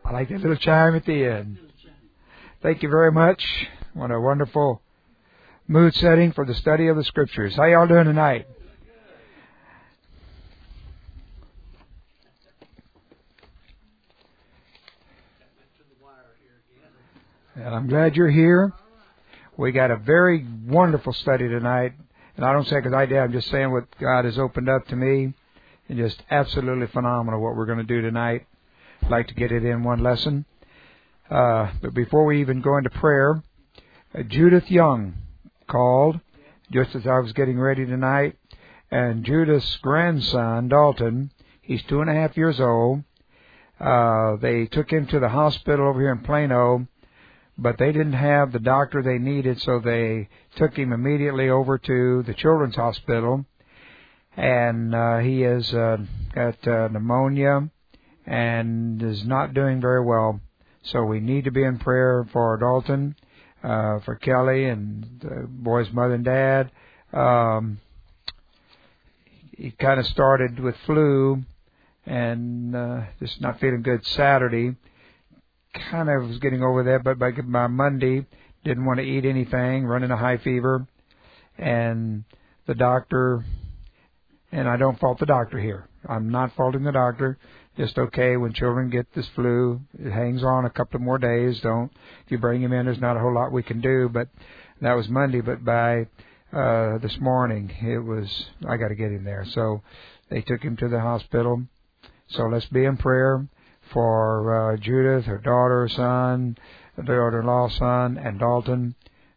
I like that little chime at the end. Thank you very much. What a wonderful mood setting for the study of the Scriptures. How y'all doing tonight? And I'm glad you're here. We got a very wonderful study tonight. And I don't say because I did. I'm just saying what God has opened up to me. And just absolutely phenomenal what we're going to do tonight. I'd like to get it in one lesson. But before we even go into prayer, Judith Young called just as I was getting ready tonight. And Judith's grandson, Dalton, he's 2.5 years old. They took him to the hospital over here in Plano, but they didn't have the doctor they needed, so they took him immediately over to the Children's Hospital. And he has got pneumonia and is not doing very well. So we need to be in prayer for Dalton, for Kelly and the boy's mother and dad. He kind of started with flu and just not feeling good Saturday. Kind of was getting over that, but by Monday, didn't want to eat anything, running a high fever. And the doctor, and I don't fault the doctor here. I'm not faulting the doctor. Just okay, when children get this flu, it hangs on a couple of more days. If you bring him in, there's not a whole lot we can do. But that was Monday, but by this morning, I got to get him there. So they took him to the hospital. So let's be in prayer for Judith, her daughter, son, her daughter-in-law, son, and Dalton.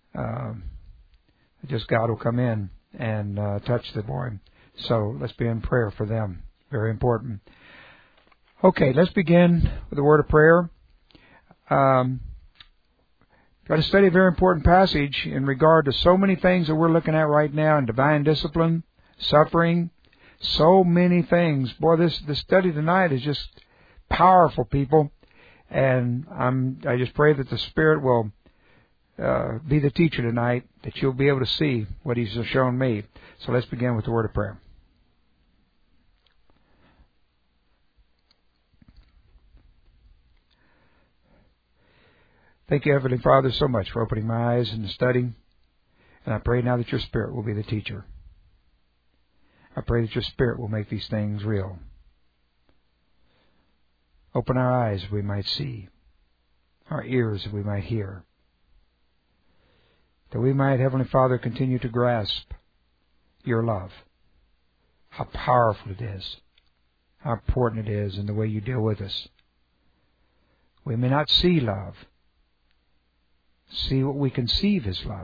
Just God will come in and touch the boy. So let's be in prayer for them. Very important. Okay, let's begin with a word of prayer. Got to study a very important passage in regard to so many things that we're looking at right now in divine discipline, suffering, so many things. Boy, this study tonight is just powerful, people. And I just pray that the Spirit will be the teacher tonight, that you'll be able to see what He's shown me. So let's begin with the word of prayer. Thank you, Heavenly Father, so much for opening my eyes in the study. And I pray now that your Spirit will be the teacher. I pray that your Spirit will make these things real. Open our eyes we might see, our ears we might hear, that we might, Heavenly Father, continue to grasp your love, how powerful it is, how important it is in the way you deal with us. We may not see love, see what we conceive as love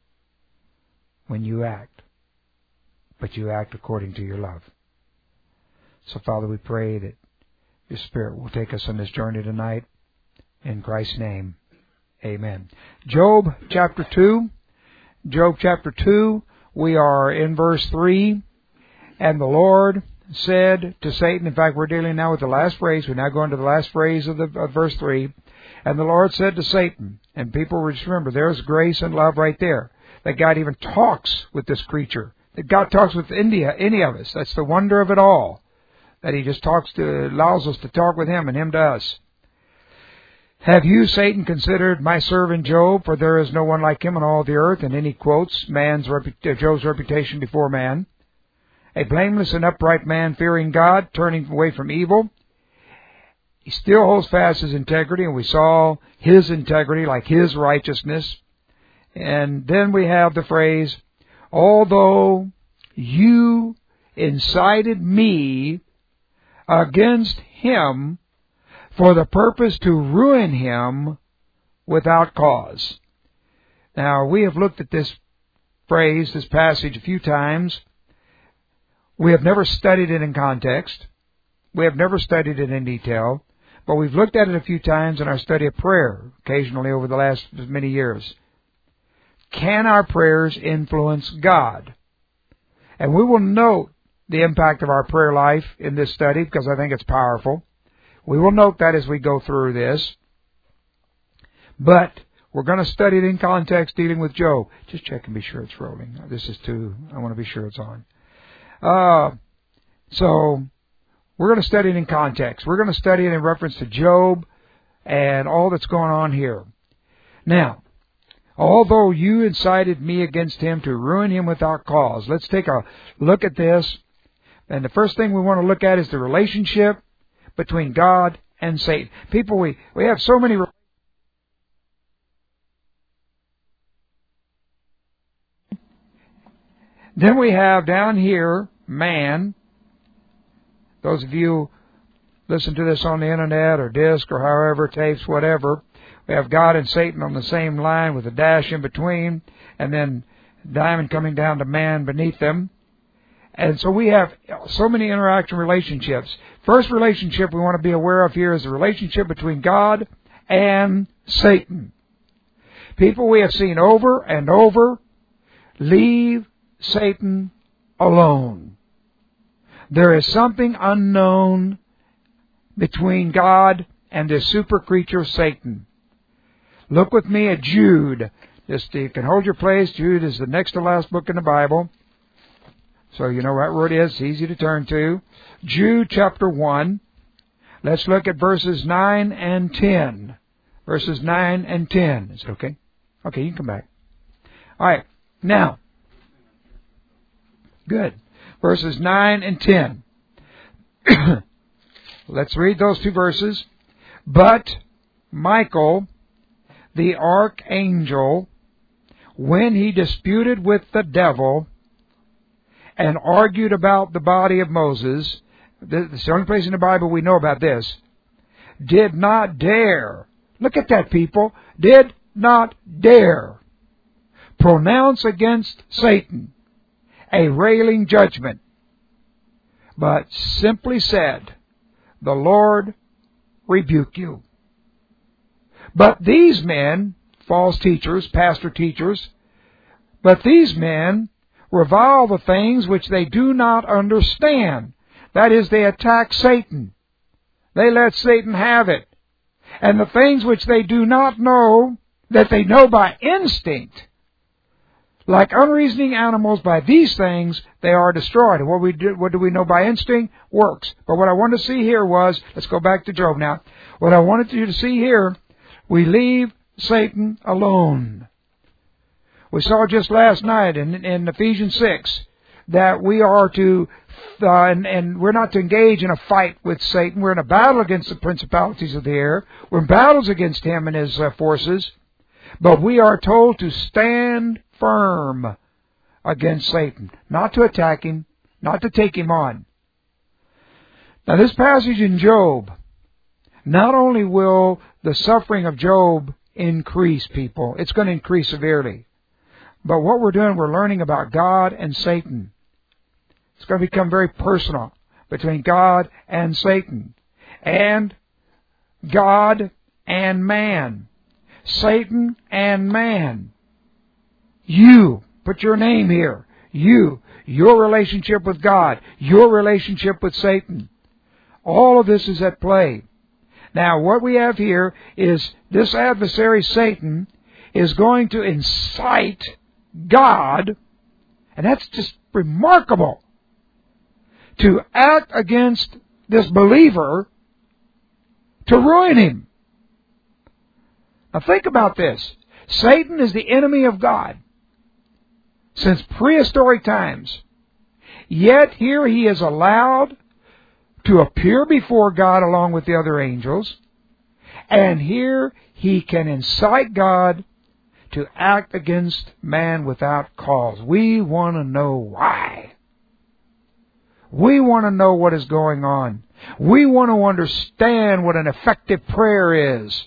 when you act, but you act according to your love. So, Father, we pray that your Spirit will take us on this journey tonight. In Christ's name, amen. Job chapter 2. Job chapter 2, we are in verse 3. And the Lord said to Satan, in fact, we're dealing now with the last phrase. We're now going to the last phrase of verse 3. And the Lord said to Satan, and people will just remember, there's grace and love right there. That God even talks with this creature. That God talks with any of us. That's the wonder of it all. That He just allows us to talk with Him and Him to us. Have you, Satan, considered my servant Job? For there is no one like him on all the earth. And then he quotes Job's reputation before man. A blameless and upright man, fearing God, turning away from evil. He still holds fast his integrity, and we saw his integrity like his righteousness. And then we have the phrase, although you incited me against him for the purpose to ruin him without cause. Now, we have looked at this phrase, this passage a few times. We have never studied it in context. We have never studied it in detail. But we've looked at it a few times in our study of prayer, occasionally over the last many years. Can our prayers influence God? And we will note the impact of our prayer life in this study because I think it's powerful. We will note that as we go through this. But we're going to study it in context dealing with Job. Just check and be sure it's rolling. I want to be sure it's on. So we're going to study it in context. We're going to study it in reference to Job and all that's going on here. Now, although you incited me against him to ruin him without cause. Let's take a look at this. And the first thing we want to look at is the relationship between God and Satan. People, we have so many. Then we have down here, man. Those of you listen to this on the internet or disc or however, tapes, whatever. We have God and Satan on the same line with a dash in between, and then diamond coming down to man beneath them. And so we have so many interaction relationships. First relationship we want to be aware of here is the relationship between God and Satan. People we have seen over and over, leave Satan alone. There is something unknown between God and this super creature Satan. Look with me at Jude. Just you can hold your place. Jude is the next to last book in the Bible. So you know right where it is. It's easy to turn to. Jude chapter 1. Let's look at verses 9 and 10. Verses 9 and 10. Is it okay? Okay, you can come back. All right. Now. Good. Verses 9 and 10. Let's read those two verses. But Michael, the archangel, when he disputed with the devil and argued about the body of Moses, this is the only place in the Bible we know about this, did not dare, look at that people, did not dare pronounce against Satan a railing judgment, but simply said, the Lord rebuke you. But these men, false teachers, pastor teachers, but these men revile the things which they do not understand. That is, they attack Satan. They let Satan have it. And the things which they do not know, that they know by instinct, like unreasoning animals, by these things they are destroyed. And what do we know by instinct? Works. But what I wanted to see here was, let's go back to Job now. What I wanted you to see here, we leave Satan alone. We saw just last night in Ephesians 6 that we are to, and we're not to engage in a fight with Satan. We're in a battle against the principalities of the air. We're in battles against him and his forces. But we are told to stand firm against Satan. Not to attack him, not to take him on. Now this passage in Job, not only will the suffering of Job increase, people, it's going to increase severely. But what we're doing, we're learning about God and Satan. It's going to become very personal between God and Satan. And God and man. Satan and man. You, put your name here. You, your relationship with God, your relationship with Satan. All of this is at play. Now, what we have here is this adversary, Satan, is going to incite God, and that's just remarkable, to act against this believer to ruin him. Now think about this. Satan is the enemy of God since prehistoric times. Yet here he is allowed to appear before God along with the other angels, and here he can incite God to act against man without cause. We want to know why. We want to know what is going on. We want to understand what an effective prayer is.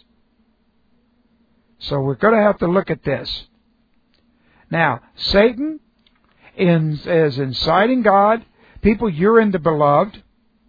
So we're going to have to look at this. Now, Satan is inciting God. People, you're in the beloved.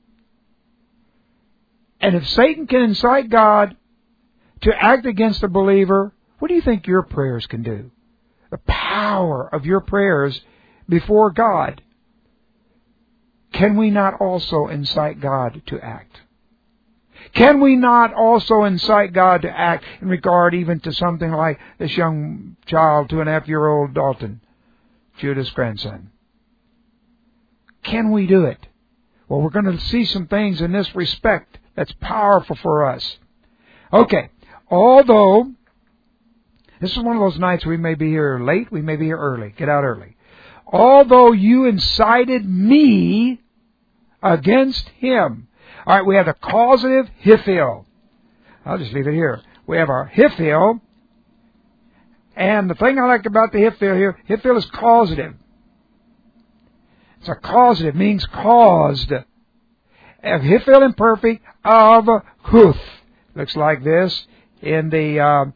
And if Satan can incite God to act against a believer, what do you think your prayers can do? The power of your prayers before God. Can we not also incite God to act? Can we not also incite God to act in regard even to something like this young child, 2.5-year-old Dalton, Judah's grandson? Can we do it? Well, we're going to see some things in this respect that's powerful for us. Okay. Although, this is one of those nights we may be here late, we may be here early. Get out early. Although you incited me against him. All right, we have the causative Hiphil. I'll just leave it here. We have our Hiphil. And the thing I like about the Hiphil here, Hiphil is causative. It's a causative, means caused. Of Hiphil imperfect of Huth. Looks like this in the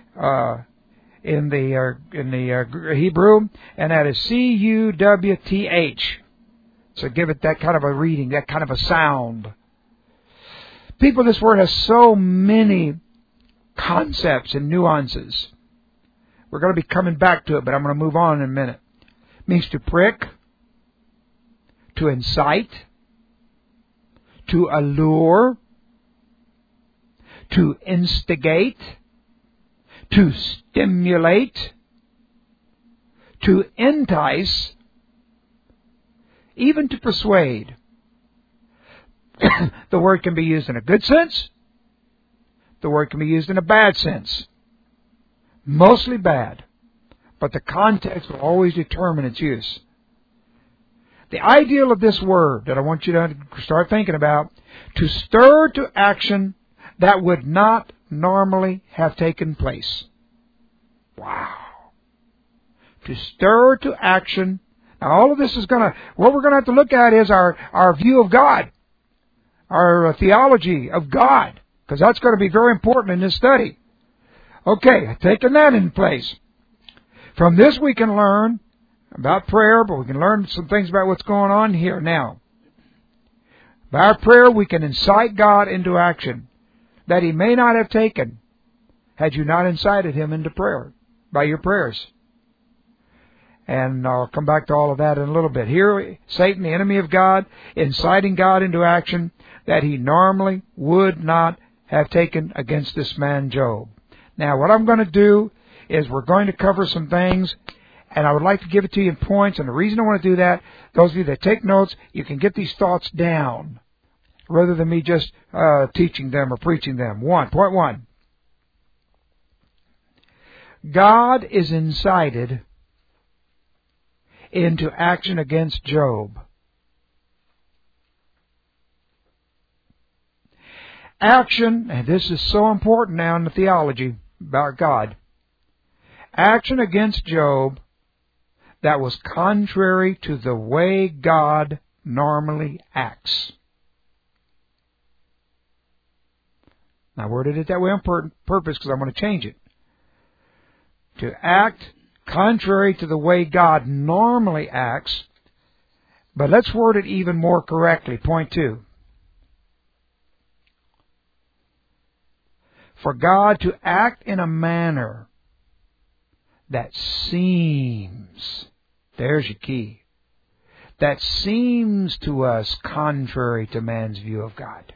Hebrew, and that is C-U-W-T-H. So give it that kind of a reading, that kind of a sound. People, this word has so many concepts and nuances. We're going to be coming back to it, but I'm going to move on in a minute. It means to prick, to incite, to allure, to instigate, to stimulate, to entice, even to persuade. The word can be used in a good sense. The word can be used in a bad sense. Mostly bad. But the context will always determine its use. The ideal of this word that I want you to start thinking about, to stir to action that would not normally have taken place. Wow. To stir to action. Now all of this is what we're going to have to look at is our view of God. Our theology of God. Because that's going to be very important in this study. Okay, taking that in place. From this we can learn about prayer, but we can learn some things about what's going on here now. By our prayer we can incite God into action that He may not have taken had you not incited Him into prayer by your prayers. And I'll come back to all of that in a little bit. Here, Satan, the enemy of God, inciting God into action that he normally would not have taken against this man Job. Now, what I'm going to do is we're going to cover some things, and I would like to give it to you in points. And the reason I want to do that, those of you that take notes, you can get these thoughts down rather than me just teaching them or preaching them. Point one. God is incited into action against Job. Action, and this is so important now in the theology about God. Action against Job that was contrary to the way God normally acts. Now, I worded it that way on purpose because I'm going to change it. To act contrary to the way God normally acts, but let's word it even more correctly. Point 2. For God to act in a manner that seems, there's your key, that seems to us contrary to man's view of God.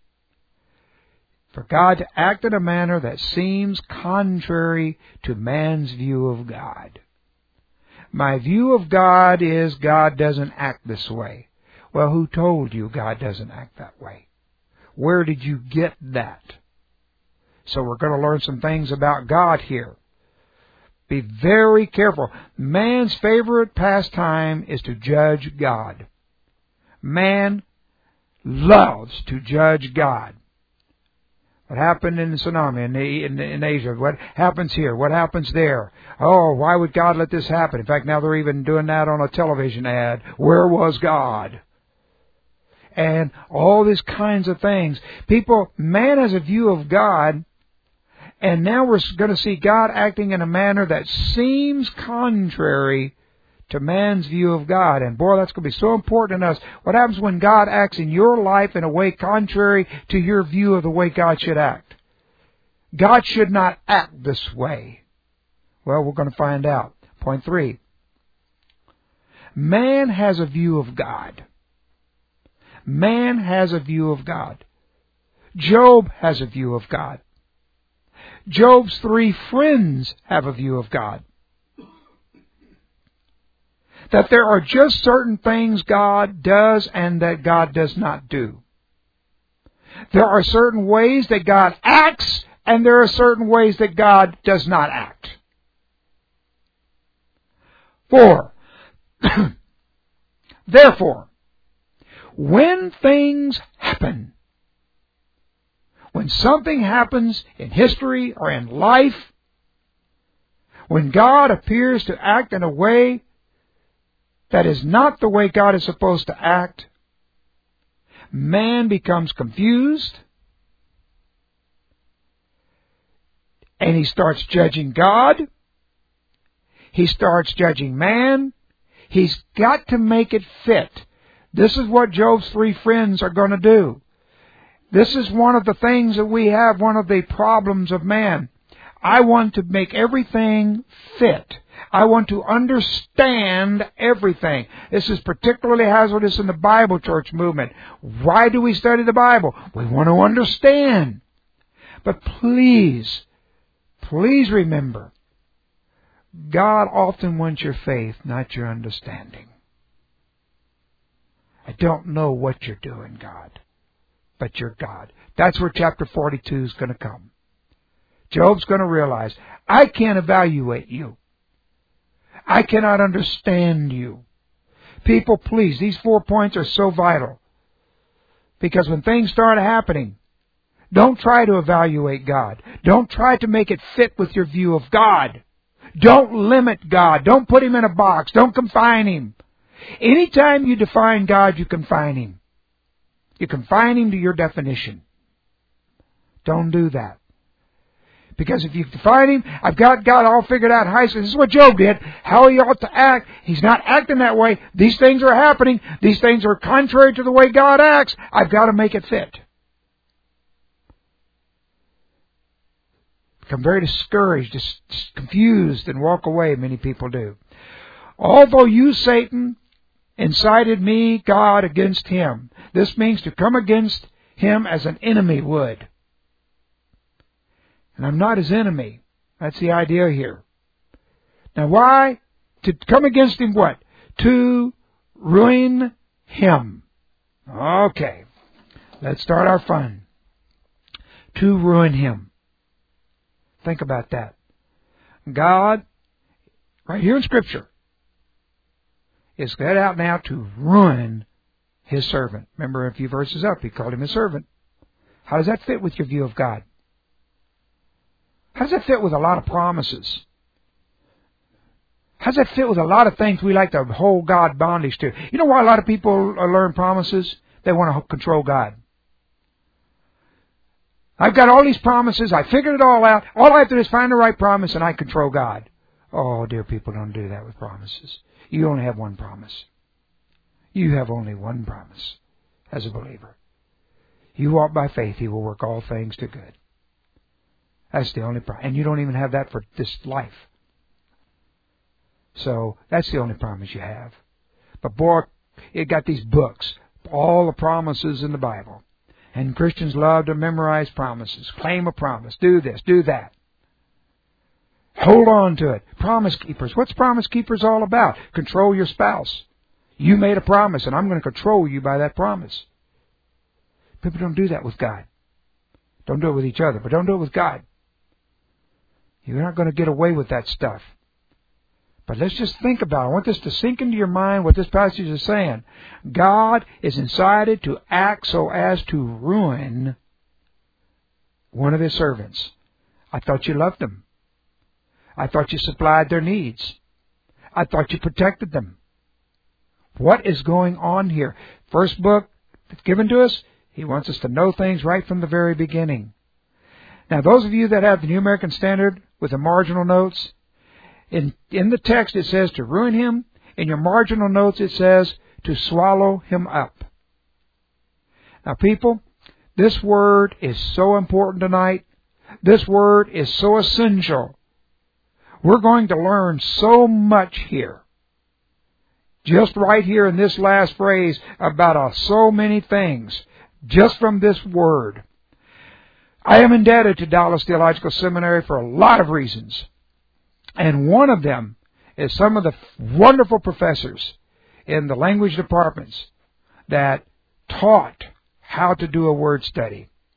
For God to act in a manner that seems contrary to man's view of God. My view of God is God doesn't act this way. Well, who told you God doesn't act that way? Where did you get that? So we're going to learn some things about God here. Be very careful. Man's favorite pastime is to judge God. Man loves to judge God. What happened in the tsunami in Asia? What happens here? What happens there? Oh, why would God let this happen? In fact, now they're even doing that on a television ad. Where was God? And all these kinds of things. Man has a view of God, and now we're going to see God acting in a manner that seems contrary to man's view of God. And boy, that's going to be so important in us. What happens when God acts in your life in a way contrary to your view of the way God should act? God should not act this way. Well, we're going to find out. Point 3. Man has a view of God. Man has a view of God. Job has a view of God. Job's 3 friends have a view of God. That there are just certain things God does and that God does not do. There are certain ways that God acts and there are certain ways that God does not act. 4. Therefore, when things happen, when something happens in history or in life, when God appears to act in a way that is not the way God is supposed to act, man becomes confused, and he starts judging God. He starts judging man. He's got to make it fit. This is what Job's 3 friends are going to do. This is one of the things that we have, one of the problems of man. I want to make everything fit. I want to understand everything. This is particularly hazardous in the Bible church movement. Why do we study the Bible? We want to understand. But please remember, God often wants your faith, not your understanding. I don't know what you're doing, God, but you're God. That's where chapter 42 is going to come. Job's going to realize, I can't evaluate you. I cannot understand you. People, please, these 4 points are so vital. Because when things start happening, don't try to evaluate God. Don't try to make it fit with your view of God. Don't limit God. Don't put Him in a box. Don't confine Him. Anytime you define God, you confine Him. You confine Him to your definition. Don't do that. Because if you define Him, I've got God all figured out. This is what Job did. How he ought to act. He's not acting that way. These things are happening. These things are contrary to the way God acts. I've got to make it fit. Become very discouraged, just confused, and walk away. Many people do. Although you, Satan, incited me, God, against him. This means to come against him as an enemy would. And I'm not his enemy. That's the idea here. Now why? To come against him what? To ruin him. Okay. Let's start our fun. To ruin him. Think about that. God, right here in Scripture, is set out now to ruin His servant. Remember a few verses up, He called him a servant. How does that fit with your view of God? How does that fit with a lot of promises? How does that fit with a lot of things we like to hold God bondage to? You know why a lot of people learn promises? They want to control God. I've got all these promises. I figured it all out. All I have to do is find the right promise and I control God. Oh, dear people, don't do that with promises. You only have one promise. You have only one promise as a believer. You walk by faith, He will work all things to good. That's the only promise. And you don't even have that for this life. So that's the only promise you have. But boy, it got these books, all the promises in the Bible. And Christians love to memorize promises, claim a promise, do this, do that. Hold on to it. Promise keepers. What's promise keepers all about? Control your spouse. You made a promise, and I'm going to control you by that promise. People don't do that with God. Don't do it with each other, but don't do it with God. You're not going to get away with that stuff. But let's just think about it. I want this to sink into your mind what this passage is saying. God is incited to act so as to ruin one of His servants. I thought you loved them. I thought you supplied their needs. I thought you protected them. What is going on here? First book that's given to us, He wants us to know things right from the very beginning. Now, those of you that have the New American Standard with the marginal notes, in the text it says to ruin him. In your marginal notes it says to swallow him up. Now, people, this word is so important tonight. This word is so essential. We're going to learn so much here. Just right here in this last phrase about so many things. Just from this word. I am indebted to Dallas Theological Seminary for a lot of reasons. And one of them is some of the wonderful professors in the language departments that taught how to do a word study.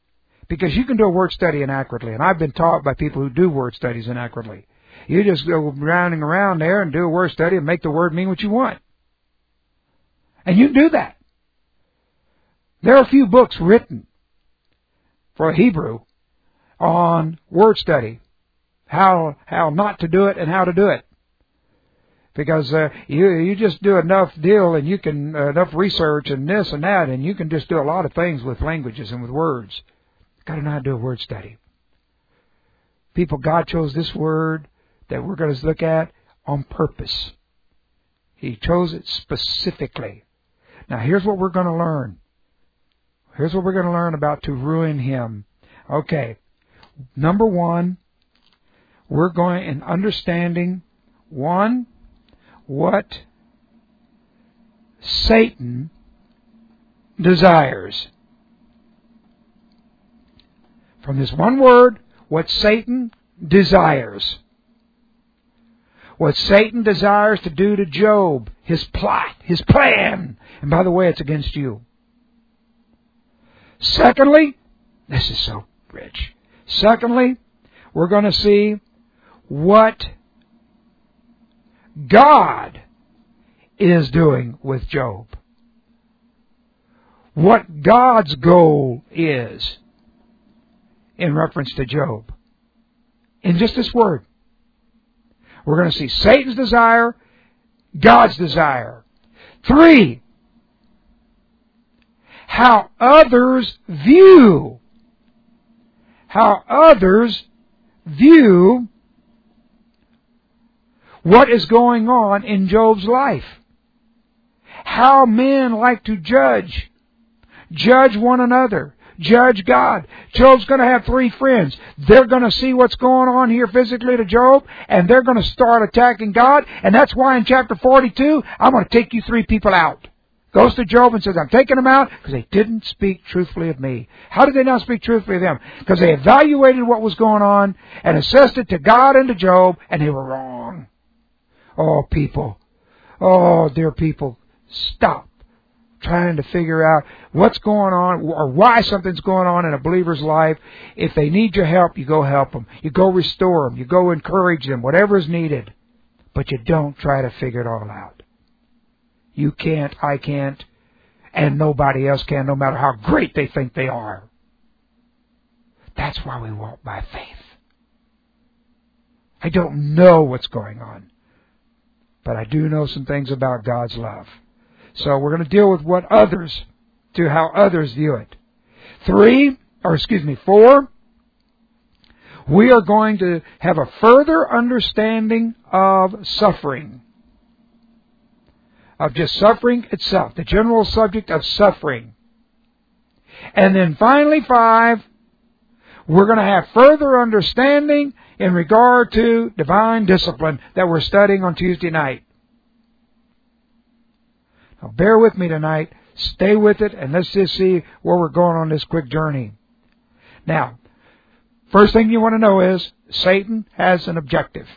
Because you can do a word study inaccurately, and I've been taught by people who do word studies inaccurately. You just go rounding around there and do a word study and make the word mean what you want. And you can do that. There are a few books written for Hebrew on word study, how not to do it and how to do it. Because you just do enough deal and you can enough research and this and that, and you can just do a lot of things with languages and with words. Got to know how to do a word study. People, God chose this word that we're going to look at on purpose. He chose it specifically. Now, here's what we're going to learn. Here's what we're going to learn about to ruin him. Okay. Number one, we're going in understanding, one, what Satan desires. From this one word, what Satan desires. What Satan desires to do to Job, his plot, his plan. And by the way, it's against you. Secondly, this is so rich. Secondly, we're going to see what God is doing with Job. What God's goal is in reference to Job. In just this word. We're going to see Satan's desire, God's desire. 3, how others view what is going on in Job's life. How men like to judge one another, judge God. Job's going to have 3 friends. They're going to see what's going on here physically to Job, and they're going to start attacking God. And that's why in chapter 42, I'm going to take you 3 people out. Goes to Job and says, I'm taking them out because they didn't speak truthfully of me. How did they not speak truthfully of them? Because they evaluated what was going on and assessed it to God and to Job, and they were wrong. Oh, people. Oh, dear people. Stop trying to figure out what's going on or why something's going on in a believer's life. If they need your help, you go help them. You go restore them. You go encourage them, whatever is needed. But you don't try to figure it all out. You can't, I can't, and nobody else can, no matter how great they think they are. That's why we walk by faith. I don't know what's going on, but I do know some things about God's love. So we're going to deal with what others do, how others view it. 4, we are going to have a further understanding of suffering. Of just suffering itself, the general subject of suffering. And then finally 5, we're going to have further understanding in regard to divine discipline that we're studying on Tuesday night. Now bear with me tonight, stay with it, and let's just see where we're going on this quick journey. Now, first thing you want to know is Satan has an objective.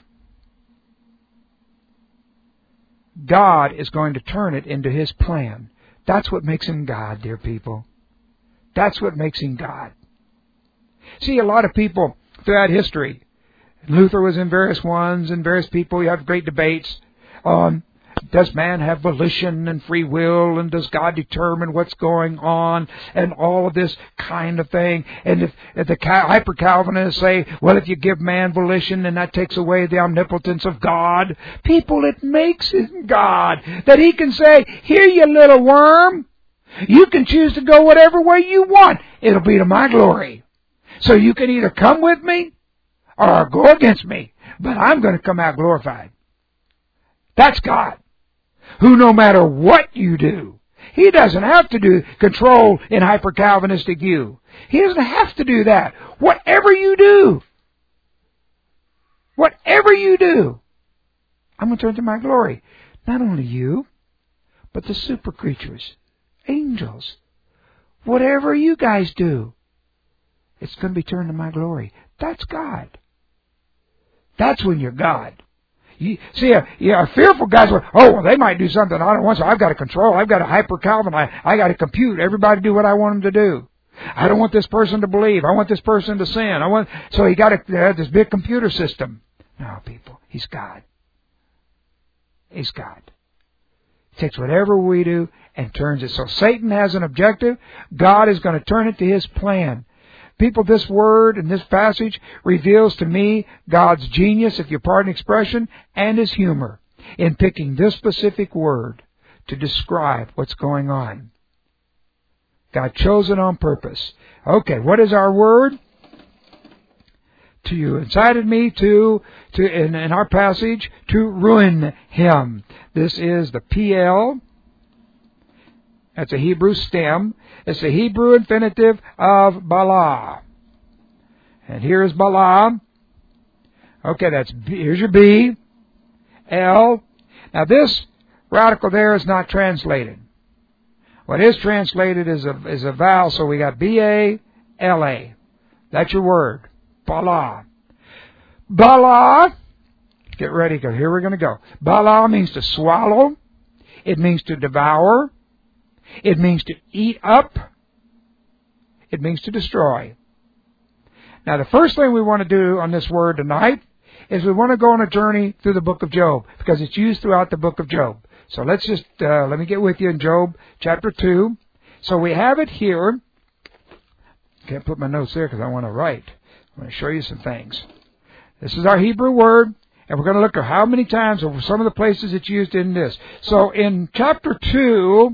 God is going to turn it into His plan. That's what makes Him God, dear people. That's what makes Him God. See, a lot of people throughout history, Luther was in various ones, and various people, you have great debates on, does man have volition and free will, and does God determine what's going on, and all of this kind of thing. And if the hyper-Calvinists say, well, if you give man volition, then that takes away the omnipotence of God. People, it makes Him God. That He can say, here, you little worm, you can choose to go whatever way you want. It'll be to my glory. So you can either come with me or go against me, but I'm going to come out glorified. That's God, who no matter what you do, He doesn't have to control in hyper-Calvinistic view. He doesn't have to do that. Whatever you do, I'm going to turn to my glory. Not only you, but the super creatures, angels. Whatever you guys do, it's going to be turned to my glory. That's God. That's when you're God. You see, a fearful guy's like, oh, well, they might do something I don't want, so I've got to control. I've got to hyper-Calvin. I got to compute. Everybody do what I want them to do. I don't want this person to believe. I want this person to sin. So he got this big computer system. No, people, He's God. He's God. He takes whatever we do and turns it. So Satan has an objective. God is going to turn it to His plan. People, this word and this passage reveals to me God's genius, if you pardon expression, and His humor in picking this specific word to describe what's going on. God chose it on purpose. Okay, what is our word? To you incited me to in our passage, to ruin him. This is the PL. That's a Hebrew stem. It's the Hebrew infinitive of Bala. And here's Bala. Okay, here's your B. L. Now this radical there is not translated. What is translated is a vowel, so we got B-A-L-A. That's your word. Bala. Bala. Get ready, because here we're going to go. Bala means to swallow. It means to devour. It means to eat up. It means to destroy. Now, the first thing we want to do on this word tonight is we want to go on a journey through the book of Job, because it's used throughout the book of Job. So let's just, let me get with you in Job chapter 2. So we have it here. Can't put my notes there because I want to write. I want to show you some things. This is our Hebrew word, and we're going to look at how many times over some of the places it's used in this. So in chapter 2,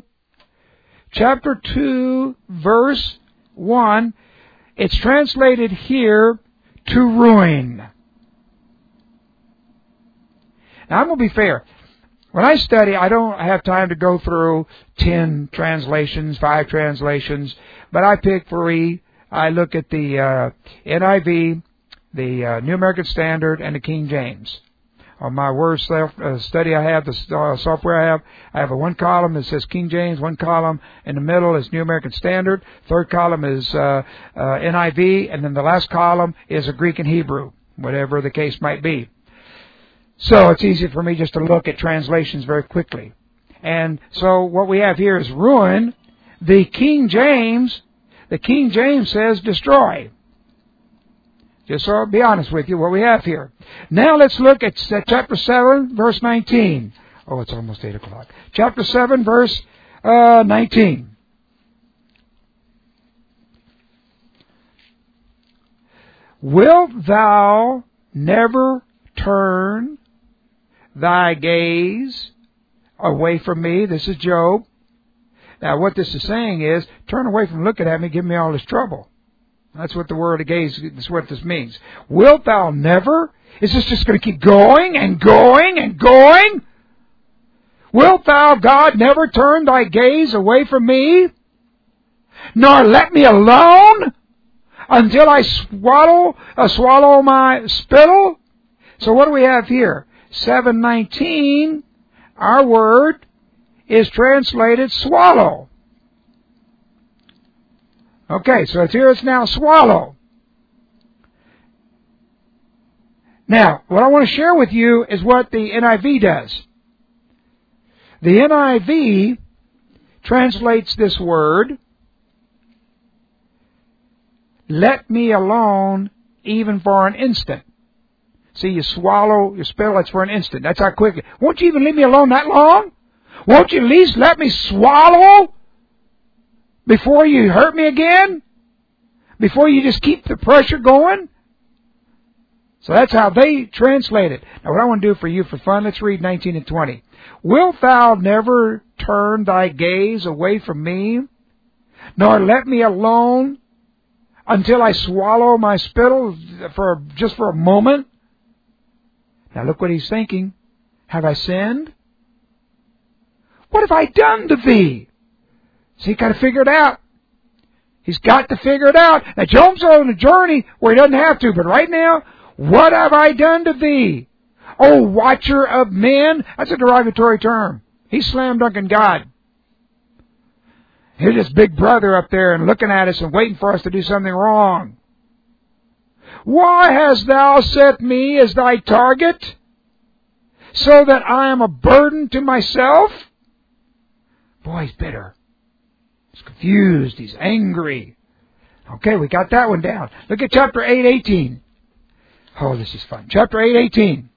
verse 1, it's translated here, to ruin. Now, I'm going to be fair. When I study, I don't have time to go through 10 translations, 5 translations, but I pick 3. I look at the NIV, the New American Standard, and the King James. On my word study I have, the software I have a one column that says King James, one column in the middle is New American Standard, third column is NIV, and then the last column is a Greek and Hebrew, whatever the case might be. So it's easy for me just to look at translations very quickly. And so what we have here is ruin. The King James says destroy. Just so I'll be honest with you, what we have here. Now let's look at chapter 7, verse 19. Oh, it's almost 8 o'clock. Chapter 7, verse 19. Wilt thou never turn thy gaze away from me? This is Job. Now what this is saying is, turn away from looking at me, give me all this trouble. That's what the word of gaze, that's what this means. Wilt thou never? Is this just going to keep going and going and going? Wilt thou, God, never turn thy gaze away from me? Nor let me alone until I swallow my spittle? So what do we have here? 7:19, our word is translated swallow. Okay, so it's now swallow. Now, what I want to share with you is what the NIV does. The NIV translates this word, let me alone even for an instant. See, you swallow your spittle, that's for an instant. That's how quickly. Won't you even leave me alone that long? Won't you at least let me swallow before you hurt me again? Before you just keep the pressure going? So that's how they translate it. Now what I want to do for you for fun, let's read 19 and 20. Wilt thou never turn thy gaze away from me, nor let me alone until I swallow my spittle just for a moment? Now look what he's thinking. Have I sinned? What have I done to thee? So he's got to figure it out. He's got to figure it out. Now Job's on a journey where he doesn't have to, but right now, what have I done to thee? Oh, watcher of men. That's a derogatory term. He's slam dunking God. Here's this big brother up there and looking at us and waiting for us to do something wrong. Why hast thou set me as thy target, so that I am a burden to myself? Boy, he's bitter. He's confused. He's angry. Okay, we got that one down. Look at chapter 8:18. Oh, this is fun. Chapter 8:18.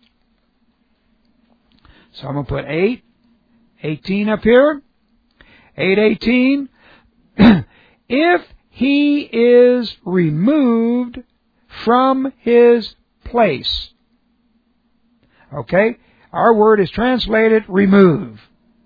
So I'm going to put 8:18 up here. 8:18. If he is removed from his place. Okay? Our word is translated remove.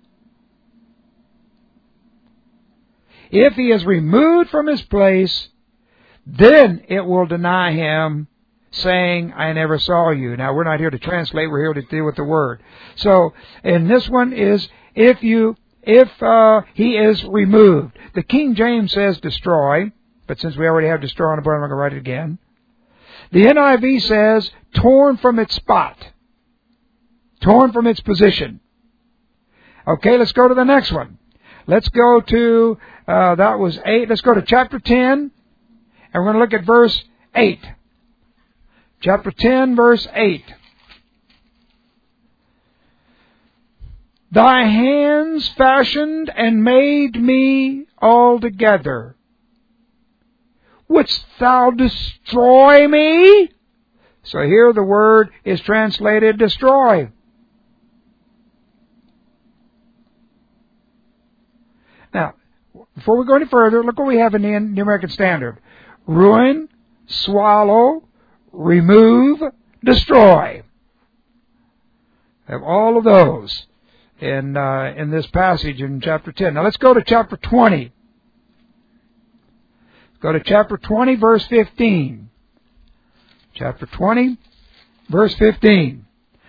If he is removed from his place, then it will deny him, saying, I never saw you. Now, we're not here to translate. We're here to deal with the word. So, and this one is, if he is removed. The King James says destroy, but since we already have destroy on the board, I'm going to write it again. The NIV says torn from its spot. Torn from its position. Okay, let's go to the next one. Let's go to, that was 8. Let's go to chapter 10, and we're going to look at verse 8. Chapter 10, verse 8. Thy hands fashioned and made me altogether. Wouldst thou destroy me? So here the word is translated destroy. Now, before we go any further, look what we have in the New American Standard. Ruin, swallow, remove, destroy. We have all of those in this passage in chapter 10. Now let's go to chapter 20. Go to chapter 20, verse 15. Chapter 20, verse 15.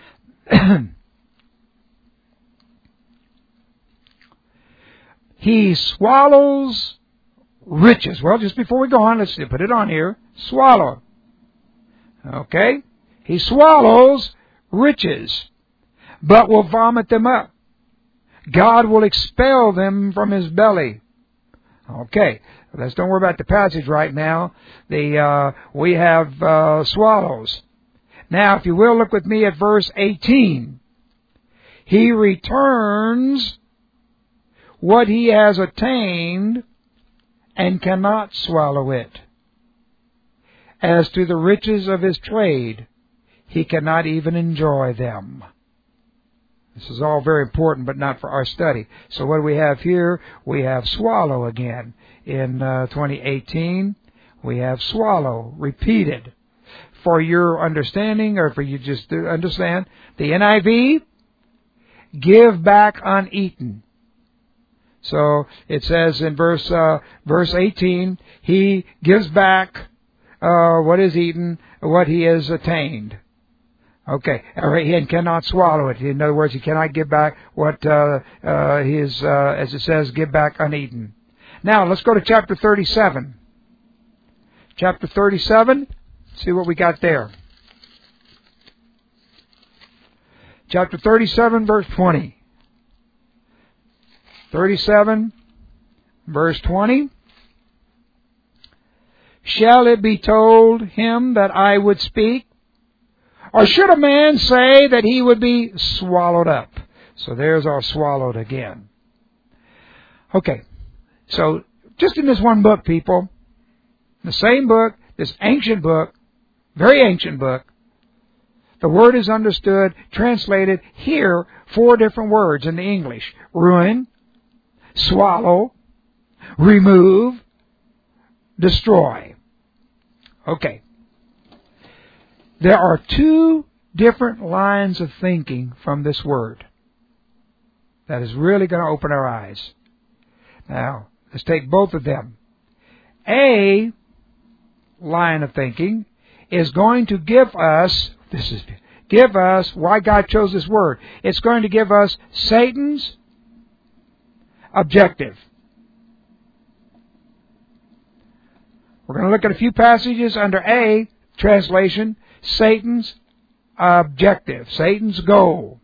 He swallows riches. Well, just before we go on, let's put it on here. Swallow. Okay? He swallows riches, but will vomit them up. God will expel them from his belly. Okay. Let's don't worry about the passage right now. We have swallows. Now, if you will, look with me at verse 18. He returns what he has attained and cannot swallow it. As to the riches of his trade, he cannot even enjoy them. This is all very important, but not for our study. So what do we have here? We have swallow again. In 2018, we have swallow repeated. For your understanding, or for you just to understand, the NIV, give back uneaten. So it says in verse 18, he gives back what is eaten, what he has attained. Okay, he cannot swallow it. In other words, he cannot give back what as it says, give back uneaten. Now, let's go to chapter 37. Chapter 37, see what we got there. Chapter 37, verse 20. 37, verse 20. Shall it be told him that I would speak? Or should a man say that he would be swallowed up? So there's our swallowed again. Okay, so just in this one book, people, the same book, this ancient book, very ancient book, the word is understood, translated here, 4 different words in the English. Ruin, swallow, remove, destroy. Okay. There are 2 different lines of thinking from this word that is really going to open our eyes. Now, let's take both of them. A line of thinking is going to give us why God chose this word. It's going to give us Satan's objective. We're going to look at a few passages under A translation, Satan's objective, Satan's goal.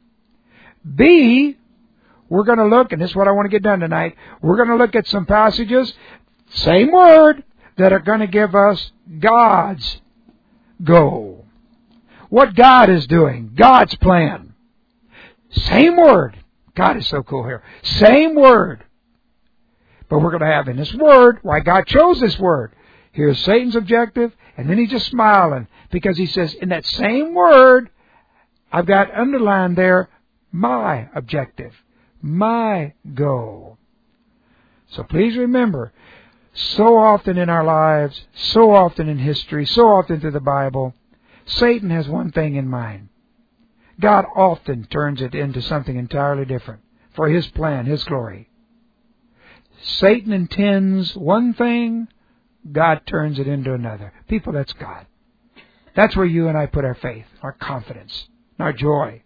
B, we're going to look, and this is what I want to get done tonight, we're going to look at some passages, same word, that are going to give us God's goal. What God is doing, God's plan. Same word. God is so cool here. Same word. But we're going to have in this Word why God chose this Word. Here's Satan's objective, and then he's just smiling because he says, in that same Word, I've got underlined there, my objective, my goal. So please remember, so often in our lives, so often in history, so often through the Bible, Satan has one thing in mind. God often turns it into something entirely different for his plan, his glory. Satan intends one thing, God turns it into another. People, that's God. That's where you and I put our faith, our confidence, our joy.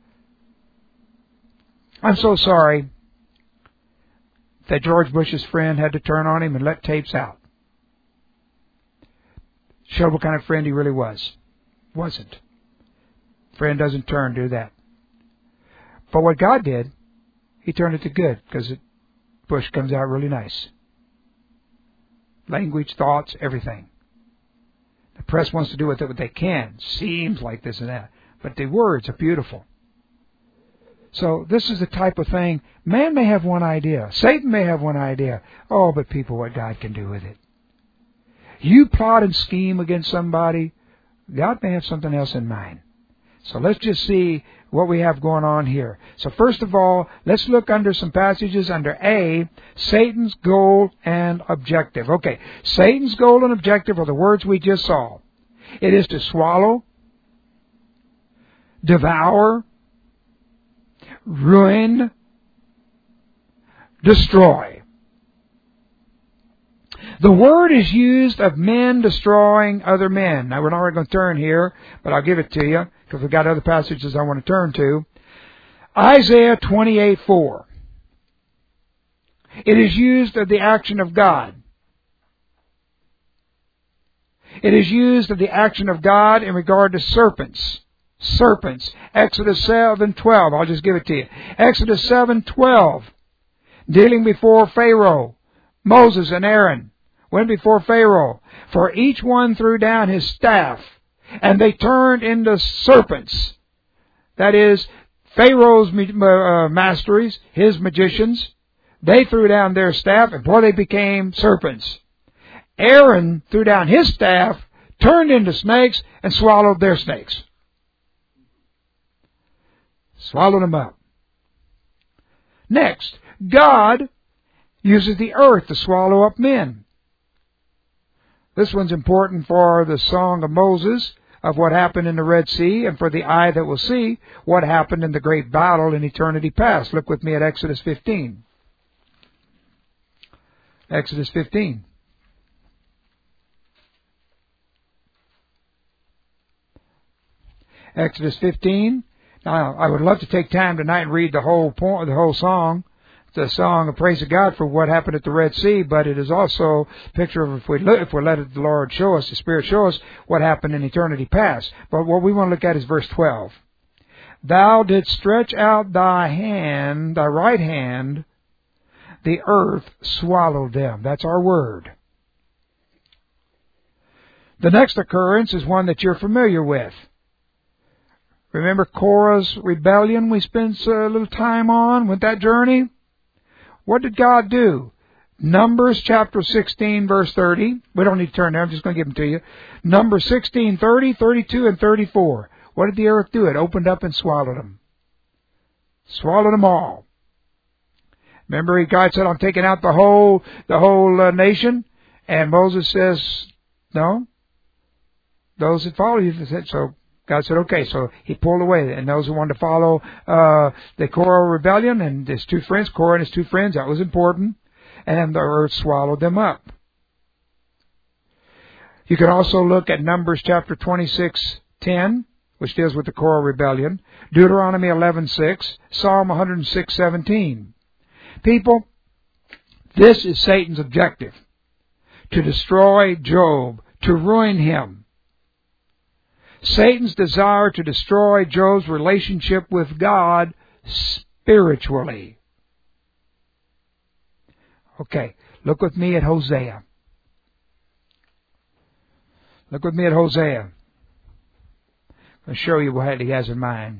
I'm so sorry that George Bush's friend had to turn on him and let tapes out. Showed what kind of friend he really was. Wasn't. Friend doesn't do that. But what God did, he turned it to good, because Bush comes out really nice. Language, thoughts, everything. The press wants to do with it what they can. Seems like this and that. But the words are beautiful. So this is the type of thing, man may have one idea. Satan may have one idea. Oh, but people, what God can do with it. You plot and scheme against somebody, God may have something else in mind. So let's just see what we have going on here. So first of all, let's look under some passages under A, Satan's goal and objective. Okay, Satan's goal and objective are the words we just saw. It is to swallow, devour, ruin, destroy. The word is used of men destroying other men. Now, we're not going to turn here, but I'll give it to you, because we've got other passages I want to turn to. Isaiah 28:4. It is used of the action of God. It is used of the action of God in regard to serpents. Serpents. Exodus 7:12. I'll just give it to you. Exodus 7:12. Dealing before Pharaoh. Moses and Aaron went before Pharaoh. For each one threw down his staff, and they turned into serpents. That is, Pharaoh's masteries, his magicians, they threw down their staff, and boy, they became serpents. Aaron threw down his staff, turned into snakes, and swallowed their snakes. Swallowed them up. Next, God uses the earth to swallow up men. This one's important for the Song of Moses, of what happened in the Red Sea, and for the eye that will see what happened in the great battle in eternity past. Look with me at Exodus 15. Exodus 15. Exodus 15. Now, I would love to take time tonight and read the whole song. The song of praise to God for what happened at the Red Sea, but it is also a picture of if we let the Lord show us, the Spirit show us what happened in eternity past. But what we want to look at is verse 12. Thou didst stretch out thy hand, thy right hand, the earth swallowed them. That's our word. The next occurrence is one that you're familiar with. Remember Korah's rebellion we spent a little time on with that journey? What did God do? Numbers chapter 16, verse 30. We don't need to turn there. I'm just going to give them to you. Numbers 16, 30, 32, and 34. What did the earth do? It opened up and swallowed them. Swallowed them all. Remember, God said, I'm taking out the whole nation. And Moses says, no. Those that follow you. So God said, okay, so he pulled away. And those who wanted to follow the Korah rebellion and his two friends, Korah and his two friends, that was important. And the earth swallowed them up. You can also look at Numbers chapter 26:10, which deals with the Korah rebellion. Deuteronomy 11:6, Psalm 106:17. People, this is Satan's objective. To destroy Job, to ruin him. Satan's desire to destroy Job's relationship with God spiritually. Okay, look with me at Hosea. Look with me at Hosea. I'll show you what he has in mind.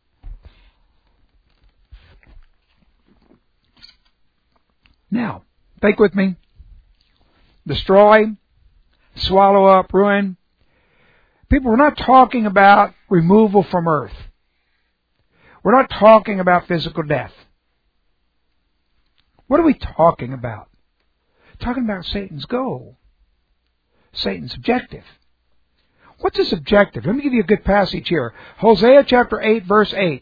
Now, Think with me. Destroy, swallow up, ruin. People, we're not talking about removal from earth. We're not talking about physical death. What are we talking about? Talking about Satan's goal. Satan's objective. What's his objective? Let me give you a good passage here. Hosea chapter 8, verse 8.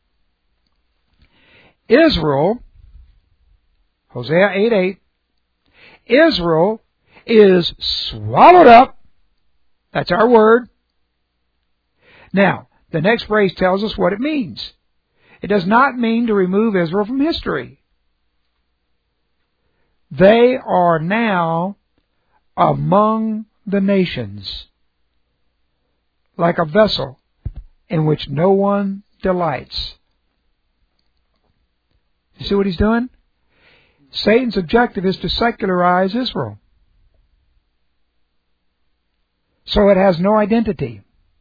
Israel, Hosea 8:8, Israel is swallowed up. That's our word. Now, the next phrase tells us what it means. It does not mean to remove Israel from history. They are now among the nations, like a vessel in which no one delights. You see what he's doing? Satan's objective is to secularize Israel, so it has no identity.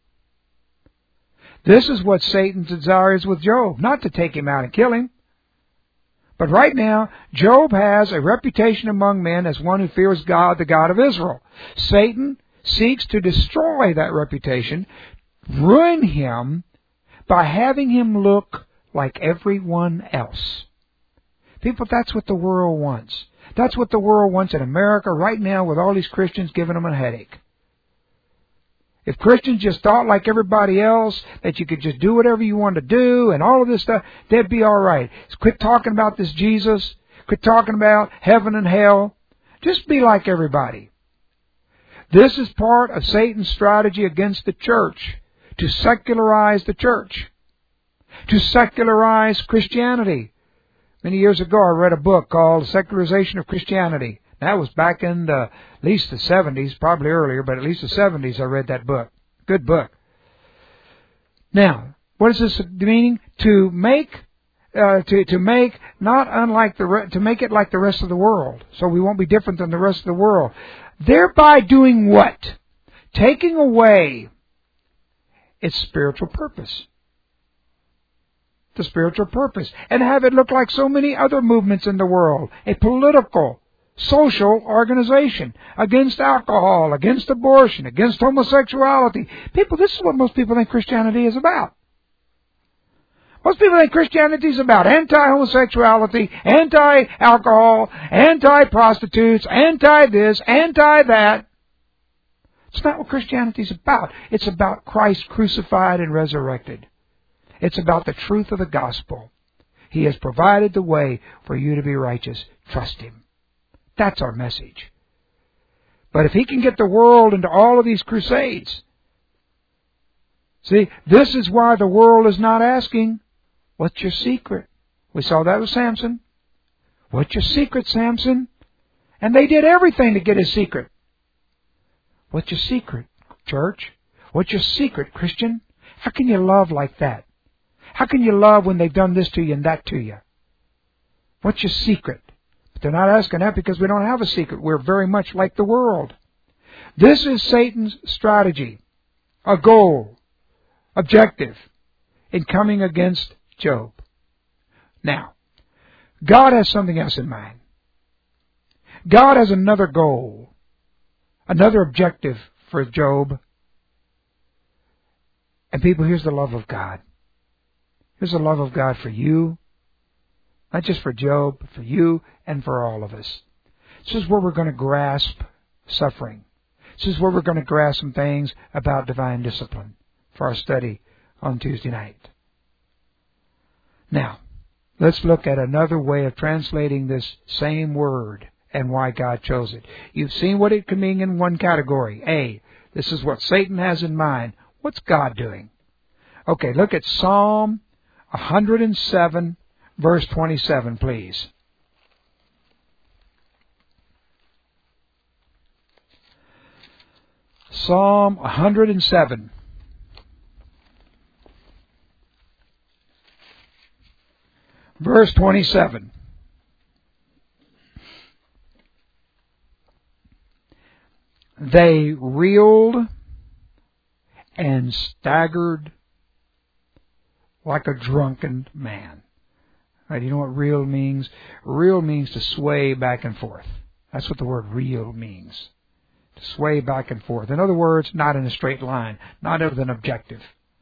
This is what Satan's desire is with Job, not to take him out and kill him. But right now, Job has a reputation among men as one who fears God, the God of Israel. Satan seeks to destroy that reputation, ruin him by having him look like everyone else. People, that's what the world wants. That's what the world wants in America right now, with all these Christians giving them a headache. If Christians just thought like everybody else, that you could just do whatever you want to do and all of this stuff, they'd be all right. Quit talking about this Jesus. Quit talking about heaven and hell. Just be like everybody. This is part of Satan's strategy against the church, to secularize the church, to secularize Christianity. Many years ago, I read a book called Secularization of Christianity. That was back in at least the 70s, probably earlier, but at least the 70s I read that book. Good book. Now, what is this meaning? To make not unlike to make it like the rest of the world, so we won't be different than the rest of the world. Thereby doing what? Taking away its spiritual purpose. The spiritual purpose. And have it look like so many other movements in the world. A political, social organization against alcohol, against abortion, against homosexuality. People, this is what most people think Christianity is about. Most people think Christianity is about anti-homosexuality, anti-alcohol, anti-prostitutes, anti-this, anti-that. It's not what Christianity is about. It's about Christ crucified and resurrected. It's about the truth of the gospel. He has provided the way for you to be righteous. Trust Him. That's our message. But if he can get the world into all of these crusades, see, this is why the world is not asking, what's your secret? We saw that with Samson. What's your secret, Samson? And they did everything to get his secret. What's your secret, church? What's your secret, Christian? How can you love like that? How can you love when they've done this to you and that to you? What's your secret? But they're not asking that because we don't have a secret. We're very much like the world. This is Satan's strategy, a goal, objective in coming against Job. Now, God has something else in mind. God has another goal, another objective for Job. And people, here's the love of God. Here's the love of God for you. Not just for Job, but for you and for all of us. This is where we're going to grasp suffering. This is where we're going to grasp some things about divine discipline for our study on Tuesday night. Now, let's look at another way of translating this same word and why God chose it. You've seen what it can mean in one category. A, this is what Satan has in mind. What's God doing? Okay, look at Psalm 107, verse 27, please. Psalm 107. Verse 27. They reeled and staggered like a drunken man. Right, you know what reel means? Reel means to sway back and forth. That's what the word reel means. To sway back and forth. In other words, not in a straight line, not with an objective.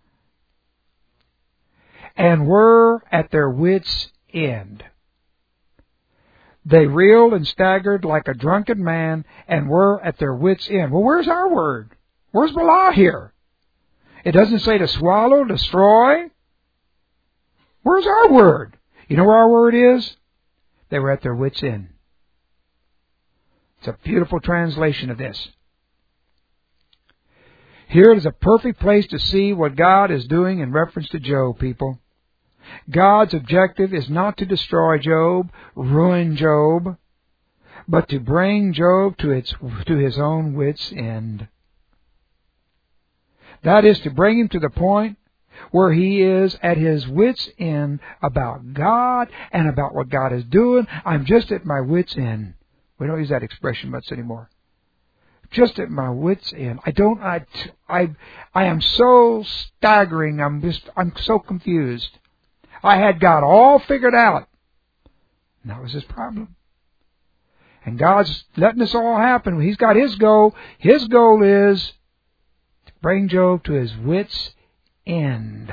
And were at their wits' end. They reeled and staggered like a drunken man and were at their wits' end. Well, where's our word? Where's the law here? It doesn't say to swallow, destroy. Where's our word? You know where our word is? They were at their wits' end. It's a beautiful translation of this. Here is a perfect place to see what God is doing in reference to Job, people. God's objective is not to destroy Job, ruin Job, but to bring Job to his own wits' end. That is to bring him to the point where he is at his wits' end about God and about what God is doing. I'm just at my wits' end. We don't use that expression much anymore. Just at my wits' end. I am so staggering. I'm so confused. I had God all figured out. And that was his problem. And God's letting this all happen. He's got his goal. His goal is to bring Job to his wits' end.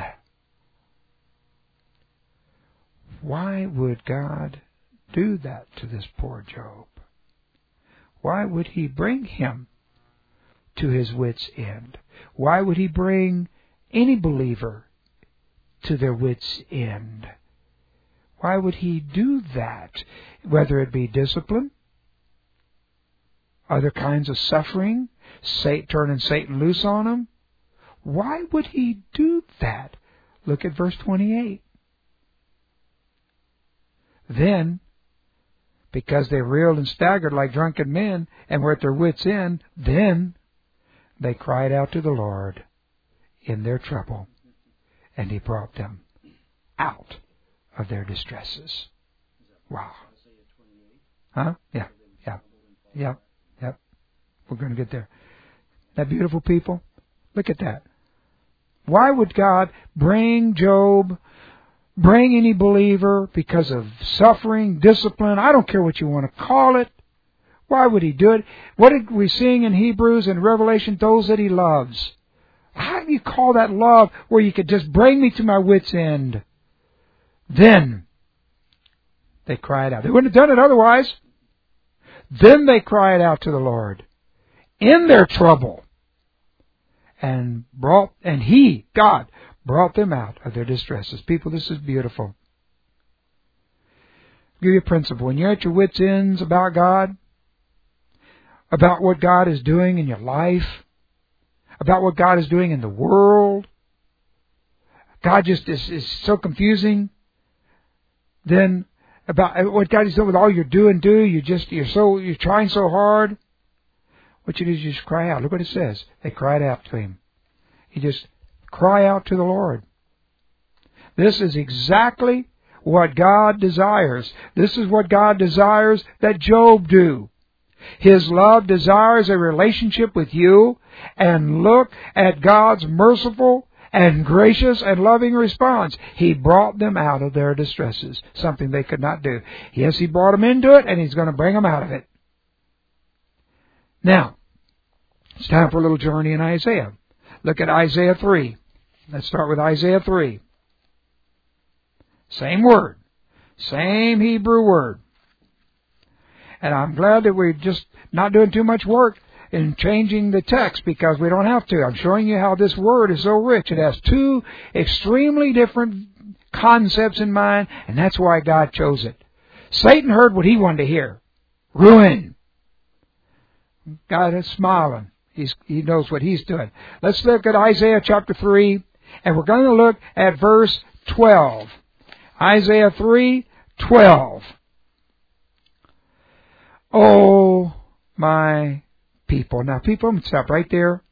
Why would God do that to this poor Job? Why would he bring him to his wits' end? Why would he bring any believer to their wits' end? Why would he do that? Whether it be discipline, other kinds of suffering, turning Satan loose on them. Why would he do that? Look at verse 28. Then, because they reeled and staggered like drunken men and were at their wits' end, then they cried out to the Lord in their trouble, and he brought them out of their distresses. Wow. Huh? Yeah. We're going to get there. That beautiful, people? Look at that. Why would God bring Job, bring any believer because of suffering, discipline? I don't care what you want to call it. Why would he do it? What did we sing in Hebrews and Revelation? Those that he loves. How do you call that love where you could just bring me to my wits' end? Then they cried out. They wouldn't have done it otherwise. Then they cried out to the Lord in their trouble. And God brought them out of their distresses. People, this is beautiful. I'll give you a principle. When you're at your wits' ends about God, about what God is doing in your life, about what God is doing in the world, God just is so confusing. Then about what God is doing with all you're doing, you're trying so hard. What you do is you just cry out. Look what it says. They cried out to him. You just cry out to the Lord. This is exactly what God desires. This is what God desires that Job do. His love desires a relationship with you, and look at God's merciful and gracious and loving response. He brought them out of their distresses, something they could not do. Yes, he brought them into it, and he's going to bring them out of it. Now, it's time for a little journey in Isaiah. Look at Isaiah 3. Let's start with Isaiah 3. Same word. Same Hebrew word. And I'm glad that we're just not doing too much work in changing the text because we don't have to. I'm showing you how this word is so rich. It has two extremely different concepts in mind, and that's why God chose it. Satan heard what he wanted to hear. Ruin. God is smiling. He knows what he's doing. Let's look at Isaiah chapter 3, and we're going to look at verse 12. Isaiah 3:12. Oh, my people. Now, people, I'm going to stop right there.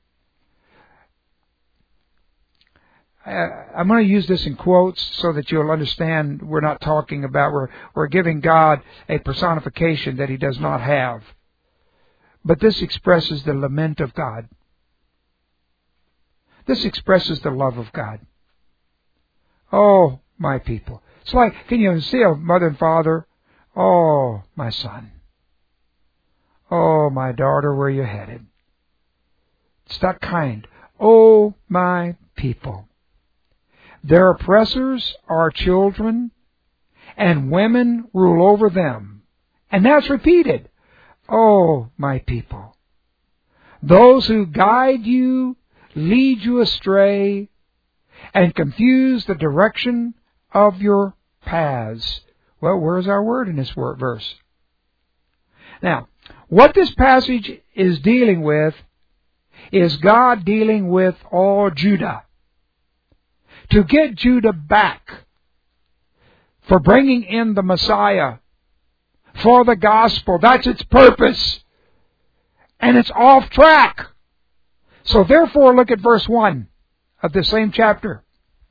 I'm going to use this in quotes so that you'll understand we're not talking about, we're giving God a personification that he does not have. But this expresses the lament of God. This expresses the love of God. Oh, my people. It's like, can you see a mother and father? Oh, my son. Oh, my daughter, where you headed? It's that kind. Oh, my people. Their oppressors are children, and women rule over them. And that's repeated. Oh, my people. Those who guide you, lead you astray, and confuse the direction of your paths. Well, where's our word in this verse? Now, what this passage is dealing with is God dealing with all Judah. To get Judah back for bringing in the Messiah, for the gospel. That's its purpose. And it's off track. So therefore, look at verse 1 of the same chapter.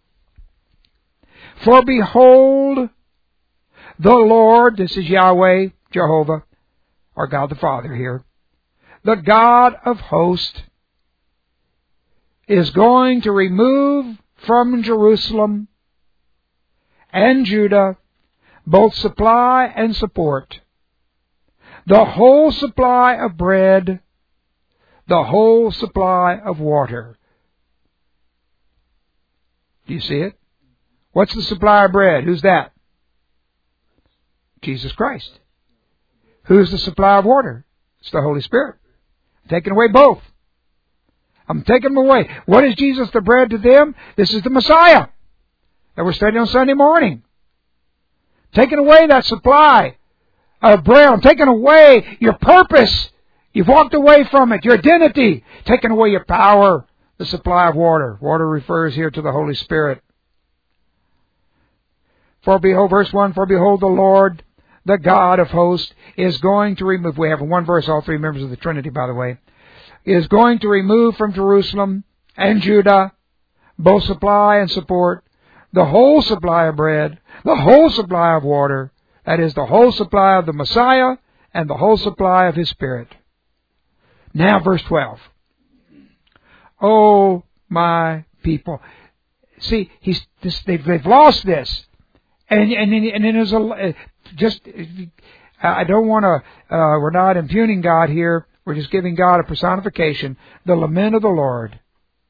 For behold, the Lord, this is Yahweh, Jehovah, our God the Father here, the God of hosts, is going to remove from Jerusalem and Judah both supply and support, the whole supply of bread, the whole supply of water. Do you see it? What's the supply of bread? Who's that? Jesus Christ. Who's the supply of water? It's the Holy Spirit. I'm taking away both. I'm taking them away. What is Jesus the bread to them? This is the Messiah that we're studying on Sunday morning. Taking away that supply of bread. I'm taking away your purpose. You've walked away from it. Your identity. Taking away your power. The supply of water. Water refers here to the Holy Spirit. For behold, verse 1, for behold, the Lord, the God of hosts, is going to remove. We have in one verse all three members of the Trinity, by the way. Is going to remove from Jerusalem and Judah both supply and support, the whole supply of bread, the whole supply of water, that is, the whole supply of the Messiah and the whole supply of His Spirit. Now, verse 12. Oh, my people. See, they've lost this. And there's I don't want to, we're not impugning God here. We're just giving God a personification. The lament of the Lord.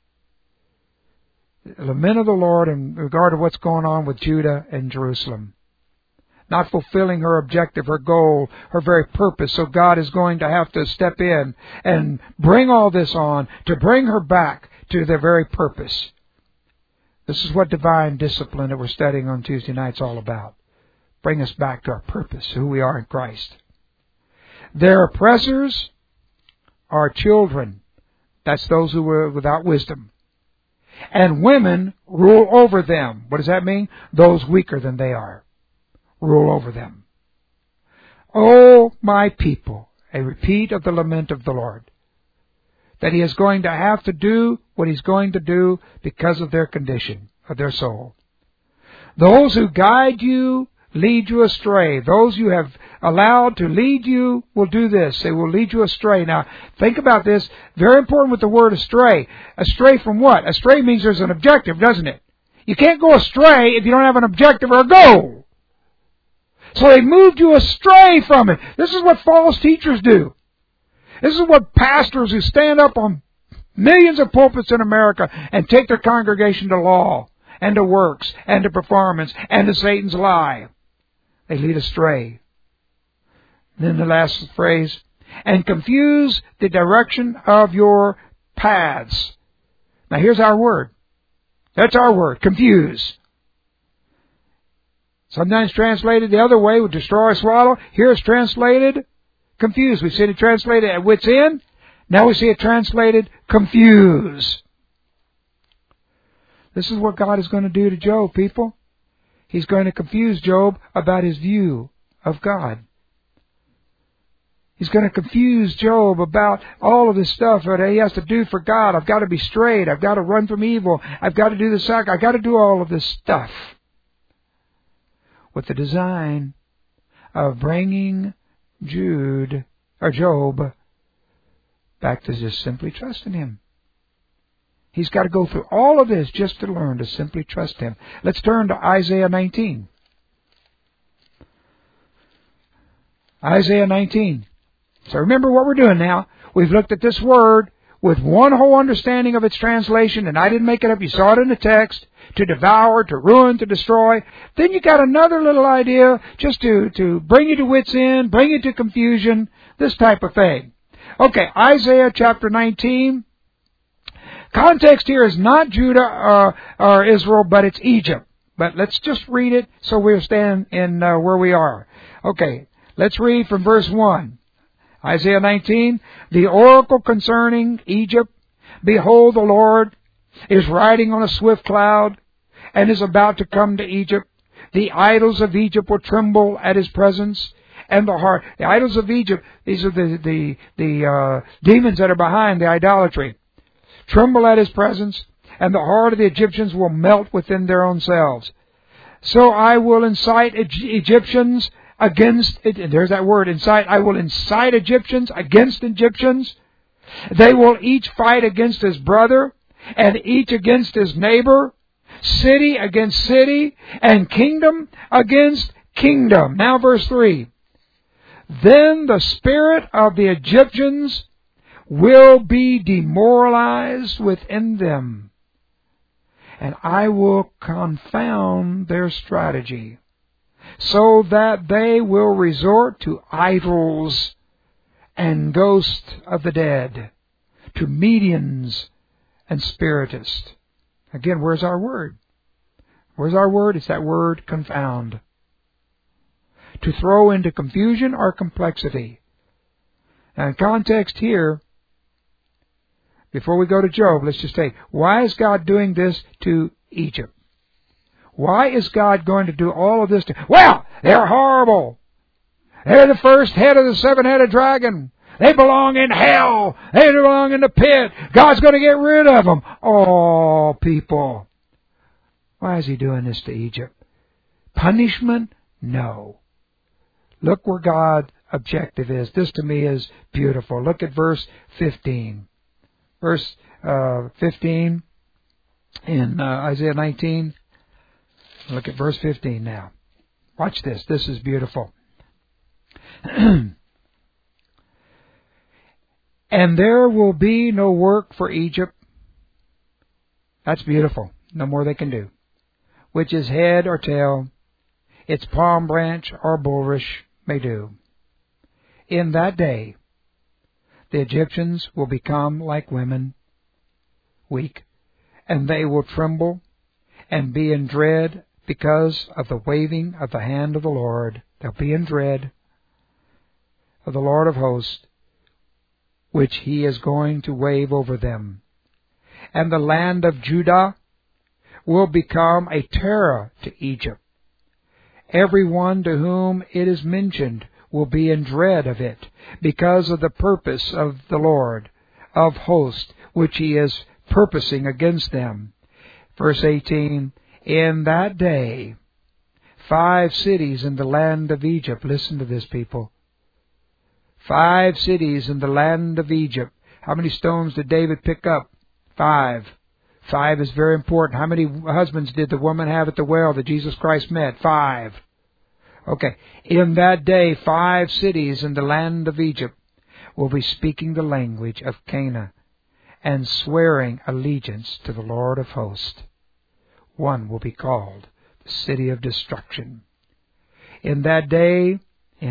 The lament of the Lord in regard to what's going on with Judah and Jerusalem. Not fulfilling her objective, her goal, her very purpose. So God is going to have to step in and bring all this on to bring her back to their very purpose. This is what divine discipline that we're studying on Tuesday nights is all about. Bring us back to our purpose, who we are in Christ. Their oppressors are children. That's those who were without wisdom. And women rule over them. What does that mean? Those weaker than they are. Rule over them. Oh, my people. A repeat of the lament of the Lord. That He is going to have to do what He's going to do because of their condition, of their soul. Those who guide you, lead you astray. Those you have allowed to lead you will do this. They will lead you astray. Now, think about this. Very important with the word astray. Astray from what? Astray means there's an objective, doesn't it? You can't go astray if you don't have an objective or a goal. So they moved you astray from it. This is what false teachers do. This is what pastors who stand up on millions of pulpits in America and take their congregation to law and to works and to performance and to Satan's lie. They lead astray. Then the last phrase, and confuse the direction of your paths. Now here's our word. That's our word, confuse. Sometimes translated the other way, would destroy or swallow. Here it's translated confuse. We see it translated at wit's end. Now we see it translated confuse. This is what God is going to do to Job, people. He's going to confuse Job about his view of God. He's going to confuse Job about all of this stuff that he has to do for God. I've got to be straight. I've got to run from evil. I've got to do the sacrifice. I've got to do all of this stuff. With the design of bringing Job back to just simply trusting Him. He's got to go through all of this just to learn to simply trust Him. Let's turn to Isaiah 19. Isaiah 19. So remember what we're doing now. We've looked at this word with one whole understanding of its translation, and I didn't make it up. You saw it in the text. To devour, to ruin, to destroy. Then you got another little idea just to bring you to wit's end, bring you to confusion, this type of thing. Okay, Isaiah chapter 19. Context here is not Judah or Israel, but it's Egypt. But let's just read it so we'll stand in where we are. Okay, let's read from verse 1. Isaiah 19. The oracle concerning Egypt. Behold, the Lord is riding on a swift cloud and is about to come to Egypt. The idols of Egypt will tremble at His presence. And the idols of Egypt, these are the demons that are behind the idolatry, tremble at His presence, and the heart of the Egyptians will melt within their own selves. So I will incite Egyptians against, there's that word, incite. I will incite Egyptians against Egyptians. They will each fight against his brother, and each against his neighbor, city against city, and kingdom against kingdom. Now verse 3. Then the spirit of the Egyptians will be demoralized within them, and I will confound their strategy, so that they will resort to idols and ghosts of the dead, to mediums and spiritists. Again, where's our word? Where's our word? It's that word, confound. To throw into confusion or complexity. Now, in context here, before we go to Job, let's just say, why is God doing this to Egypt? Why is God going to do all of this to... Well, they're horrible. They're the first head of the seven-headed dragon. They belong in hell. They belong in the pit. God's going to get rid of them. Oh, people. Why is He doing this to Egypt? Punishment? No. Look where God's objective is. This to me is beautiful. Look at verse 15. Verse 15 in Isaiah 19. Look at verse 15 now. Watch this. This is beautiful. And there will be no work for Egypt. That's beautiful. No more they can do. Which is head or tail, its palm branch or bulrush may do. In that day, the Egyptians will become like women, weak, and they will tremble and be in dread because of the waving of the hand of the Lord. They'll be in dread of the Lord of hosts, which He is going to wave over them. And the land of Judah will become a terror to Egypt. Everyone to whom it is mentioned will be in dread of it, because of the purpose of the Lord of hosts, which He is purposing against them. Verse 18, in that day, 5 cities in the land of Egypt. Listen to this, people. 5 cities in the land of Egypt. How many stones did David pick up? 5. 5 is very important. How many husbands did the woman have at the well that Jesus Christ met? 5. Okay. In that day, 5 cities in the land of Egypt will be speaking the language of Canaan and swearing allegiance to the Lord of hosts. One will be called the city of destruction. In that day,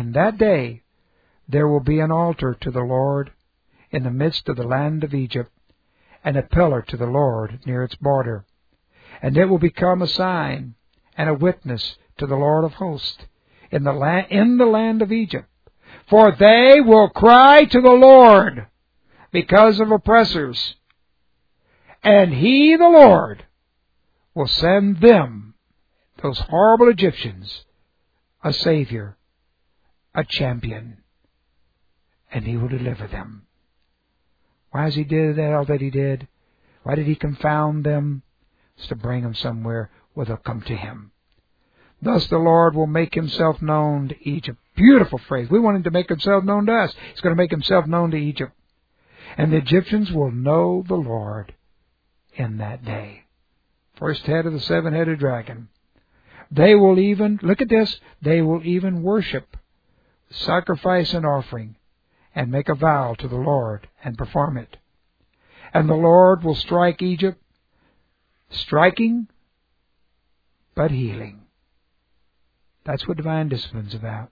there will be an altar to the Lord in the midst of the land of Egypt, and a pillar to the Lord near its border. And it will become a sign and a witness to the Lord of hosts in the land of Egypt. For they will cry to the Lord because of oppressors, and He, the Lord, will send them, those horrible Egyptians, a Savior, a champion, and He will deliver them. Why has He did all that He did? Why did He confound them? It's to bring them somewhere where they'll come to Him. Thus the Lord will make Himself known to Egypt. Beautiful phrase. We want Him to make Himself known to us. He's going to make Himself known to Egypt. And the Egyptians will know the Lord in that day. First head of the seven-headed dragon. They will even, look at this, they will even worship, sacrifice and offering, and make a vow to the Lord and perform it. And the Lord will strike Egypt, striking but healing. That's what divine discipline's about.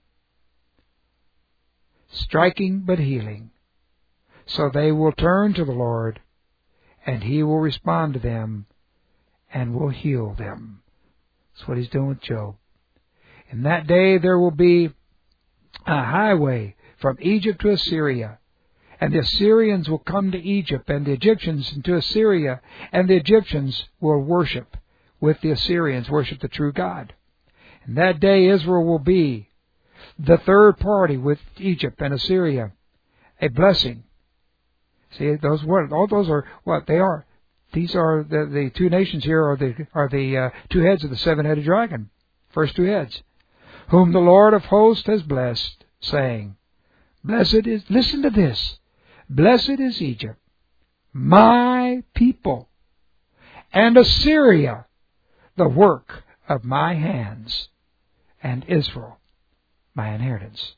Striking but healing. So they will turn to the Lord, and He will respond to them and will heal them. That's what He's doing with Job. In that day there will be a highway from Egypt to Assyria. And the Assyrians will come to Egypt, and the Egyptians into Assyria, and the Egyptians will worship with the Assyrians, worship the true God. In that day Israel will be the third party with Egypt and Assyria, a blessing. See, those what? All those are what they are. These are the two nations here are the two heads of the seven-headed dragon. First two heads, whom the Lord of hosts has blessed, saying, "Blessed is." Listen to this. Blessed is Egypt, my people, and Assyria, the work of my hands, and Israel, my inheritance.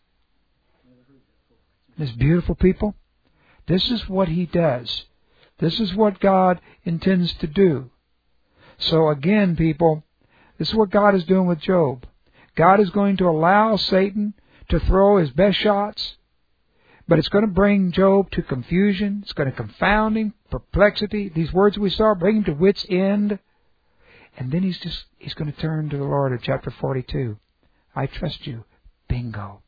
This beautiful people, this is what He does. This is what God intends to do. So again, people, this is what God is doing with Job. God is going to allow Satan to throw his best shots, but it's going to bring Job to confusion. It's going to confound him, perplexity. These words we saw bring him to wit's end. And then he's going to turn to the Lord in chapter 42. I trust you. Bingo.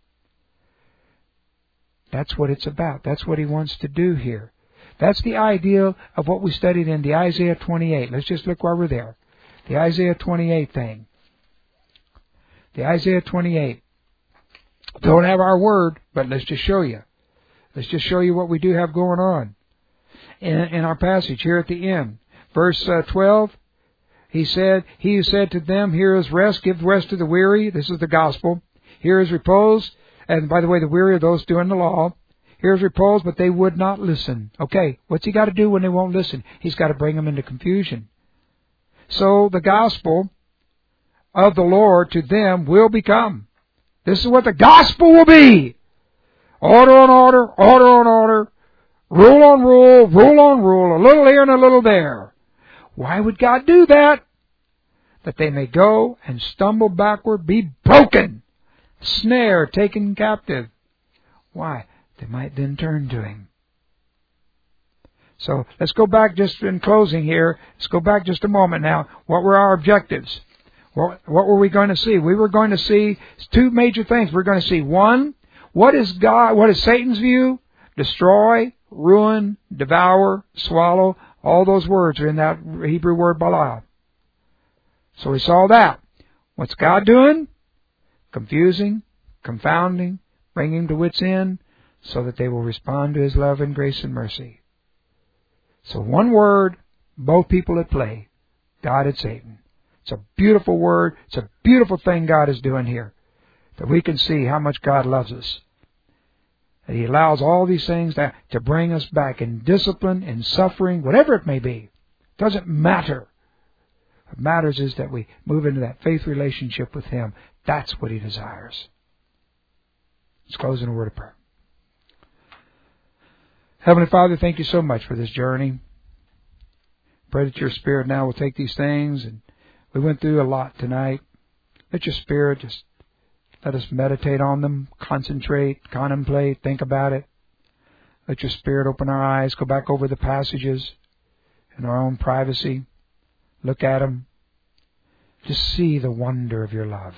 That's what it's about. That's what He wants to do here. That's the ideal of what we studied in the Isaiah 28. Let's just look while we're there. The Isaiah 28 thing. The Isaiah 28. Don't have our word, but let's just show you. Let's just show you what we do have going on in our passage here at the end. Verse 12, He said, He who said to them, here is rest, give rest to the weary. This is the gospel. Here is repose. And by the way, the weary are those doing the law. Here is repose, but they would not listen. Okay, what's He got to do when they won't listen? He's got to bring them into confusion. So the gospel of the Lord to them will become. This is what the gospel will be. Order on order, order on order, rule on rule, rule on rule, a little here and a little there. Why would God do that? That they may go and stumble backward, be broken, snare, taken captive. Why? They might then turn to Him. So let's go back just in closing here. Let's go back just a moment now. What were our objectives? What were we going to see? We were going to see two major things. We're going to see, one, what is Satan's view? Destroy, ruin, devour, swallow. All those words are in that Hebrew word balah. So we saw that. What's God doing? Confusing, confounding, bringing to wit's end, so that they will respond to His love and grace and mercy. So one word, both people at play, God and Satan. It's a beautiful word. It's a beautiful thing God is doing here, that we can see how much God loves us. That He allows all these things to bring us back in discipline, in suffering, whatever it may be. It doesn't matter. What matters is that we move into that faith relationship with Him. That's what He desires. Let's close in a word of prayer. Heavenly Father, thank You so much for this journey. Pray that Your Spirit now will take these things, and we went through a lot tonight. Let Your Spirit just let us meditate on them, concentrate, contemplate, think about it. Let Your Spirit open our eyes, go back over the passages in our own privacy, look at them, just see the wonder of Your love.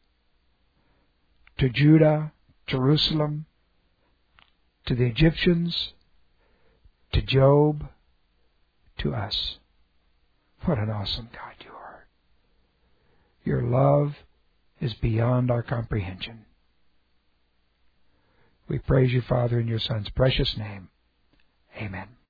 To Judah, Jerusalem, to the Egyptians, to Job, to us. What an awesome God You are. Your love is beyond our comprehension. We praise You, Father, in Your Son's precious name. Amen.